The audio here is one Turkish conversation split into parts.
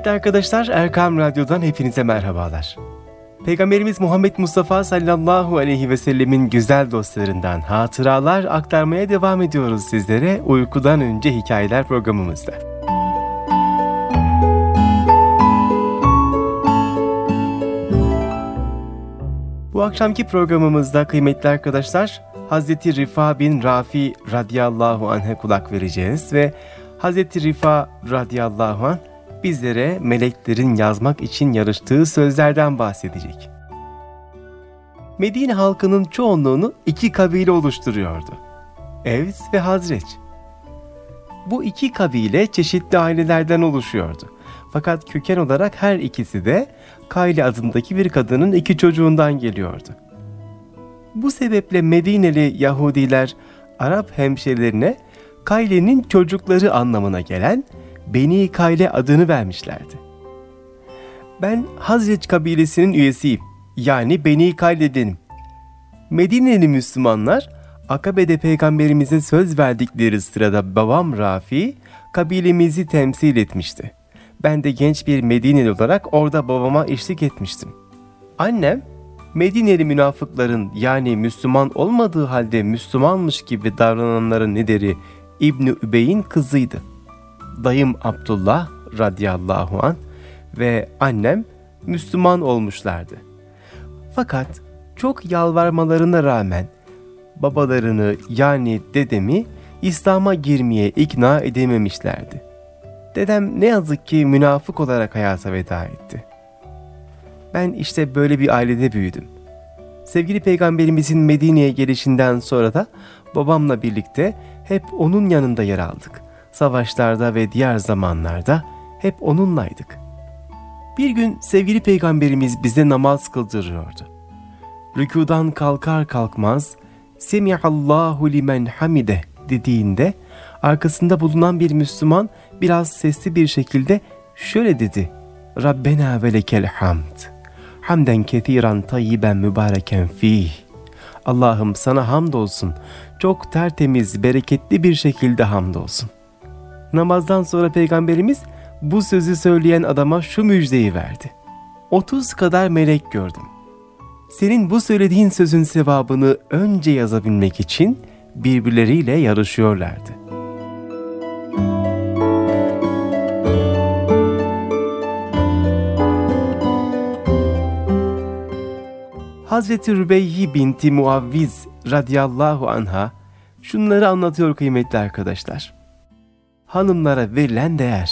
Kıymetli arkadaşlar, Erkam Radyo'dan hepinize merhabalar. Peygamberimiz Muhammed Mustafa sallallahu aleyhi ve sellemin güzel dostlarından hatıralar aktarmaya devam ediyoruz sizlere Uykudan Önce Hikayeler programımızda. Bu akşamki programımızda kıymetli arkadaşlar, Hazreti Rifa bin Rafi radıyallahu anh'a kulak vereceğiz ve Hazreti Rifa radıyallahu anh bizlere meleklerin yazmak için yarıştığı sözlerden bahsedecek. Medine halkının çoğunluğunu iki kabile oluşturuyordu: Evs ve Hazreç. Bu iki kabile çeşitli ailelerden oluşuyordu. Fakat köken olarak her ikisi de Kayle adındaki bir kadının iki çocuğundan geliyordu. Bu sebeple Medineli Yahudiler Arap hemşerilerine Kayle'nin çocukları anlamına gelen Beni Kayle adını vermişlerdi. Ben Hazreç kabilesinin üyesiyim, yani Beni Kayle'denim. Medineli Müslümanlar Akabe'de Peygamberimize söz verdikleri sırada babam Rafi kabilemizi temsil etmişti. Ben de genç bir Medineli olarak orada babama eşlik etmiştim. Annem Medineli münafıkların, yani Müslüman olmadığı halde Müslümanmış gibi davrananların lideri İbn-i Übey'in kızıydı. Dayım Abdullah radıyallahu anh ve annem Müslüman olmuşlardı. Fakat çok yalvarmalarına rağmen babalarını, yani dedemi İslam'a girmeye ikna edememişlerdi. Dedem ne yazık ki münafık olarak hayata veda etti. Ben işte böyle bir ailede büyüdüm. Sevgili Peygamberimizin Medine'ye gelişinden sonra da babamla birlikte hep onun yanında yer aldık. Savaşlarda ve diğer zamanlarda hep onunlaydık. Bir gün sevgili Peygamberimiz bize namaz kıldırıyordu. Rükûdan kalkar kalkmaz Semihallahu limen hamide dediğinde arkasında bulunan bir Müslüman biraz sesli bir şekilde şöyle dedi: Rabbena ve lekel hamd. Hamden kethiran tayyiben mübareken fih. Allah'ım sana hamdolsun. Çok tertemiz, bereketli bir şekilde hamdolsun. Namazdan sonra Peygamberimiz bu sözü söyleyen adama şu müjdeyi verdi: 30 kadar melek gördüm. Senin bu söylediğin sözün sevabını önce yazabilmek için birbirleriyle yarışıyorlardı. Hazreti Rübeyhi binti Muavviz radıyallahu anha şunları anlatıyor kıymetli arkadaşlar. Hanımlara verilen değer.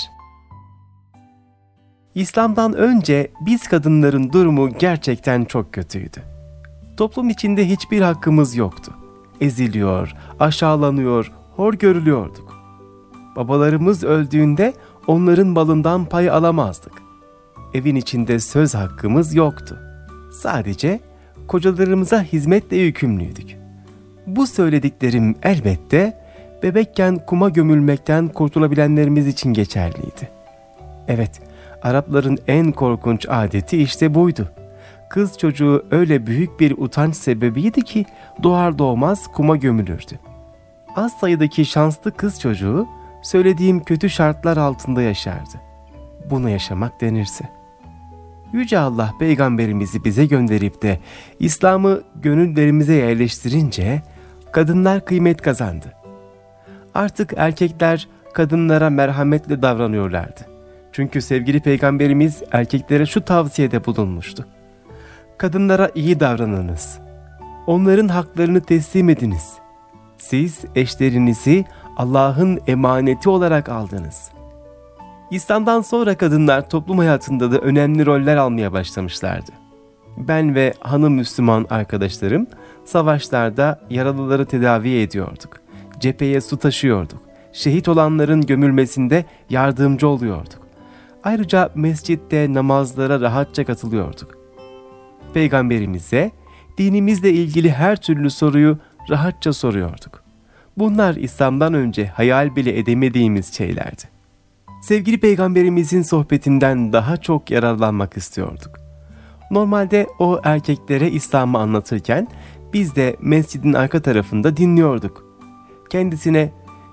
İslam'dan önce biz kadınların durumu gerçekten çok kötüydü. Toplum içinde hiçbir hakkımız yoktu. Eziliyor, aşağılanıyor, hor görülüyorduk. Babalarımız öldüğünde onların malından pay alamazdık. Evin içinde söz hakkımız yoktu. Sadece kocalarımıza hizmetle yükümlüydük. Bu söylediklerim elbette bebekken kuma gömülmekten kurtulabilenlerimiz için geçerliydi. Evet, Arapların en korkunç adeti işte buydu. Kız çocuğu öyle büyük bir utanç sebebiydi ki doğar doğmaz kuma gömülürdü. Az sayıdaki şanslı kız çocuğu söylediğim kötü şartlar altında yaşardı. Buna yaşamak denirse. Yüce Allah Peygamberimizi bize gönderip de İslam'ı gönüllerimize yerleştirince kadınlar kıymet kazandı. Artık erkekler kadınlara merhametle davranıyorlardı. Çünkü sevgili Peygamberimiz erkeklere şu tavsiyede bulunmuştu: kadınlara iyi davranınız. Onların haklarını teslim ediniz. Siz eşlerinizi Allah'ın emaneti olarak aldınız. İslam'dan sonra kadınlar toplum hayatında da önemli roller almaya başlamışlardı. Ben ve hanım Müslüman arkadaşlarım savaşlarda yaralıları tedavi ediyorduk. Cepheye su taşıyorduk. Şehit olanların gömülmesinde yardımcı oluyorduk. Ayrıca mescitte namazlara rahatça katılıyorduk. Peygamberimize dinimizle ilgili her türlü soruyu rahatça soruyorduk. Bunlar İslam'dan önce hayal bile edemediğimiz şeylerdi. Sevgili Peygamberimizin sohbetinden daha çok yararlanmak istiyorduk. Normalde o erkeklere İslam'ı anlatırken biz de mescidin arka tarafında dinliyorduk. Kendisine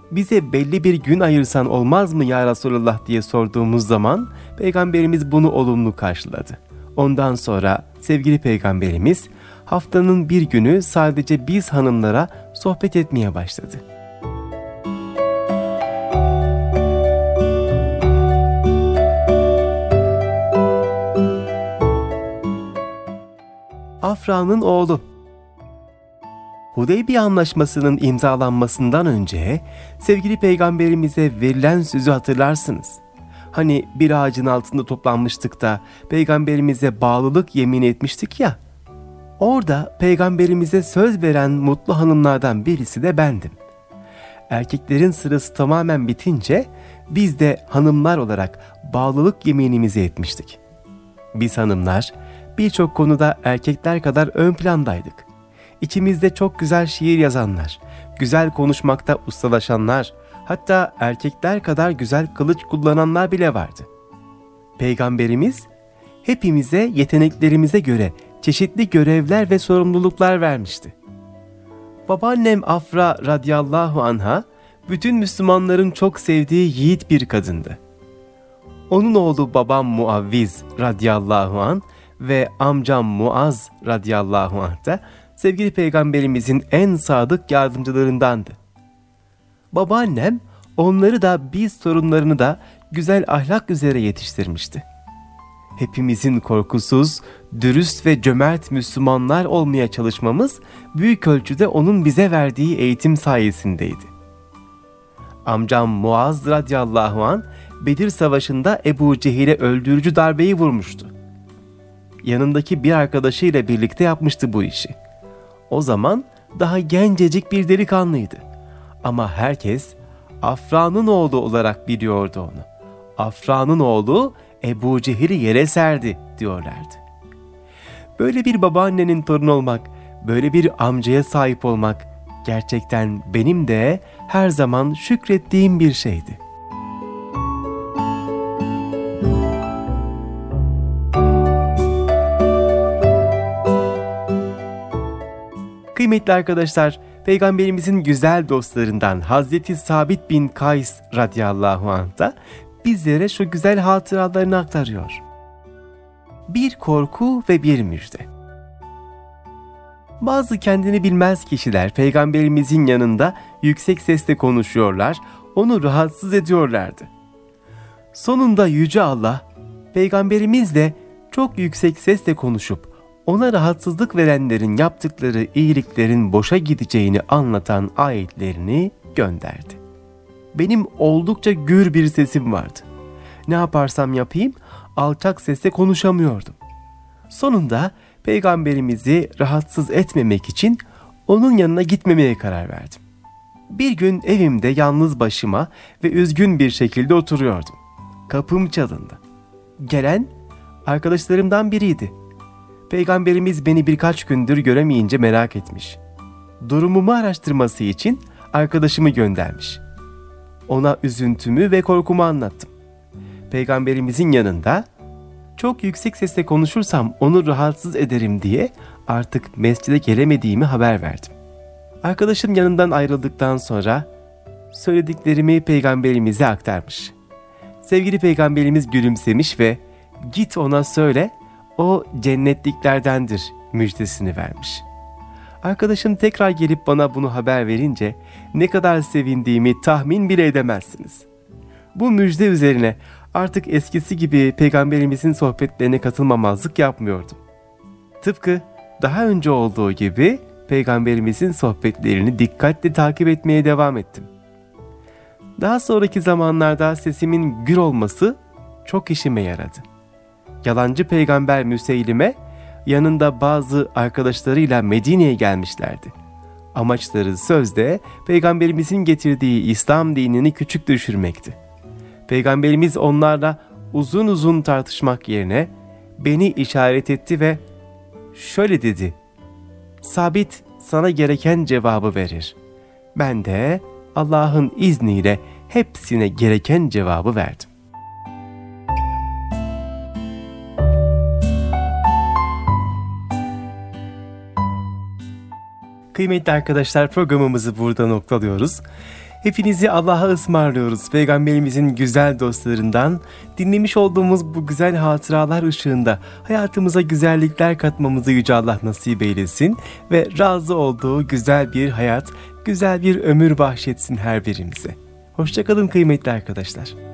bize belli bir gün ayırsan olmaz mı ya Resulullah diye sorduğumuz zaman Peygamberimiz bunu olumlu karşıladı. Ondan sonra sevgili Peygamberimiz haftanın bir günü sadece biz hanımlara sohbet etmeye başladı. Afra'nın oğlu. Hudeybiye Anlaşması'nın imzalanmasından önce sevgili Peygamberimize verilen sözü hatırlarsınız. Hani bir ağacın altında toplanmıştık da Peygamberimize bağlılık yemin etmiştik ya. Orada Peygamberimize söz veren mutlu hanımlardan birisi de bendim. Erkeklerin sırası tamamen bitince biz de hanımlar olarak bağlılık yeminimizi etmiştik. Biz hanımlar birçok konuda erkekler kadar ön plandaydık. İçimizde çok güzel şiir yazanlar, güzel konuşmakta ustalaşanlar, hatta erkekler kadar güzel kılıç kullananlar bile vardı. Peygamberimiz hepimize yeteneklerimize göre çeşitli görevler ve sorumluluklar vermişti. Babaannem Afra radıyallahu anha, bütün Müslümanların çok sevdiği yiğit bir kadındı. Onun oğlu babam Muavviz radıyallahu anh ve amcam Muaz radıyallahu anh da sevgili Peygamberimizin en sadık yardımcılarındandı. Babaannem onları da biz torunlarını da güzel ahlak üzere yetiştirmişti. Hepimizin korkusuz, dürüst ve cömert Müslümanlar olmaya çalışmamız büyük ölçüde onun bize verdiği eğitim sayesindeydi. Amcam Muaz radıyallahu anh Bedir Savaşı'nda Ebu Cehil'e öldürücü darbeyi vurmuştu. Yanındaki bir arkadaşıyla birlikte yapmıştı bu işi. O zaman daha gencecik bir delikanlıydı. Ama herkes Afra'nın oğlu olarak biliyordu onu. Afra'nın oğlu Ebu Cehil'i yere serdi diyorlardı. Böyle bir babaannenin torunu olmak, böyle bir amcaya sahip olmak gerçekten benim de her zaman şükrettiğim bir şeydi. Kıymetli arkadaşlar, Peygamberimizin güzel dostlarından Hazreti Sabit bin Kays radıyallahu anh da bizlere şu güzel hatıralarını aktarıyor. Bir korku ve bir müjde. Bazı kendini bilmez kişiler Peygamberimizin yanında yüksek sesle konuşuyorlar, onu rahatsız ediyorlardı. Sonunda Yüce Allah, Peygamberimizle çok yüksek sesle konuşup ona rahatsızlık verenlerin yaptıkları iyiliklerin boşa gideceğini anlatan ayetlerini gönderdi. Benim oldukça gür bir sesim vardı. Ne yaparsam yapayım alçak sesle konuşamıyordum. Sonunda Peygamberimizi rahatsız etmemek için onun yanına gitmemeye karar verdim. Bir gün evimde yalnız başıma ve üzgün bir şekilde oturuyordum. Kapım çalındı. Gelen arkadaşlarımdan biriydi. Peygamberimiz beni birkaç gündür göremeyince merak etmiş. Durumumu araştırması için arkadaşımı göndermiş. Ona üzüntümü ve korkumu anlattım. Peygamberimizin yanında çok yüksek sesle konuşursam onu rahatsız ederim diye artık mescide gelemediğimi haber verdim. Arkadaşım yanından ayrıldıktan sonra söylediklerimi Peygamberimize aktarmış. Sevgili Peygamberimiz gülümsemiş ve "Git ona söyle, o cennetliklerdendir" müjdesini vermiş. Arkadaşım tekrar gelip bana bunu haber verince ne kadar sevindiğimi tahmin bile edemezsiniz. Bu müjde üzerine artık eskisi gibi Peygamberimizin sohbetlerine katılmamazlık yapmıyordum. Tıpkı daha önce olduğu gibi Peygamberimizin sohbetlerini dikkatle takip etmeye devam ettim. Daha sonraki zamanlarda sesimin gür olması çok işime yaradı. Yalancı peygamber Müseylime yanında bazı arkadaşlarıyla Medine'ye gelmişlerdi. Amaçları sözde Peygamberimizin getirdiği İslam dinini küçük düşürmekti. Peygamberimiz onlarla uzun uzun tartışmak yerine beni işaret etti ve şöyle dedi: "Sabit sana gereken cevabı verir." Ben de Allah'ın izniyle hepsine gereken cevabı verdim. Kıymetli arkadaşlar, programımızı burada noktalıyoruz. Hepinizi Allah'a ısmarlıyoruz. Peygamberimizin güzel dostlarından dinlemiş olduğumuz bu güzel hatıralar ışığında hayatımıza güzellikler katmamızı Yüce Allah nasip eylesin ve razı olduğu güzel bir hayat, güzel bir ömür bahşetsin her birimize. Hoşça kalın kıymetli arkadaşlar.